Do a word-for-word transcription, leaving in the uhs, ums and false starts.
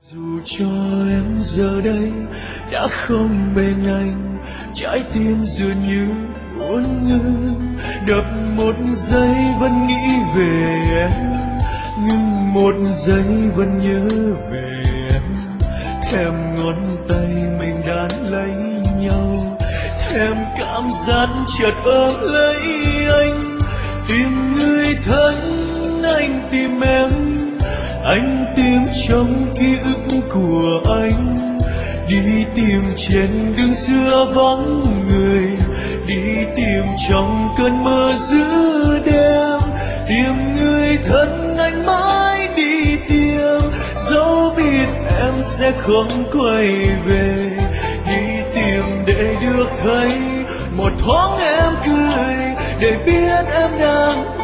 Dù cho em giờ đây đã không bên anh, trái tim dường như uốn ngưng, đập một giây vẫn nghĩ về em, ngừng một giây vẫn nhớ về em. Thèm ngón tay mình đan lấy nhau, thèm cảm giác chợt ôm lấy anh. Tìm người thân anh tìm em, anh tìm trong ký ức của anh. Đi tìm trên đường xưa vắng người, đi tìm trong cơn mơ giữa đêm. Tìm người thân anh mãi đi tìm, dẫu biết em sẽ không quay về. Đi tìm để được thấy một thoáng em cười, để biết em đang